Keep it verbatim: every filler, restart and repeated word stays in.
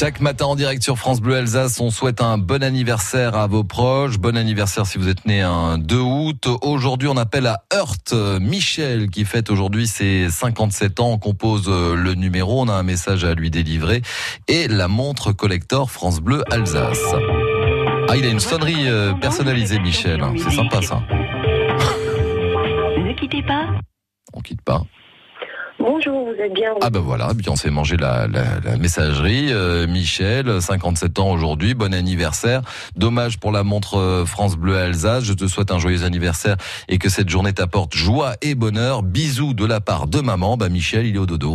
Chaque matin en direct sur France Bleu Alsace, on souhaite un bon anniversaire à vos proches. Bon anniversaire si vous êtes né un deux août. Aujourd'hui, on appelle à Heurte Michel qui fête aujourd'hui ses cinquante-sept ans. On compose le numéro, on a un message à lui délivrer. Et la montre collector France Bleu Alsace. Ah, il a une sonnerie personnalisée, Michel. C'est sympa, ça. Ne quittez pas. On quitte pas. Bonjour, vous êtes bien. Ah ben voilà, bien on s'est mangé la, la, la messagerie. Euh, Michel, cinquante-sept ans aujourd'hui, bon anniversaire. Dommage pour la montre France Bleu Alsace. Je te souhaite un joyeux anniversaire et que cette journée t'apporte joie et bonheur. Bisous de la part de maman. Bah Michel, il est au dodo.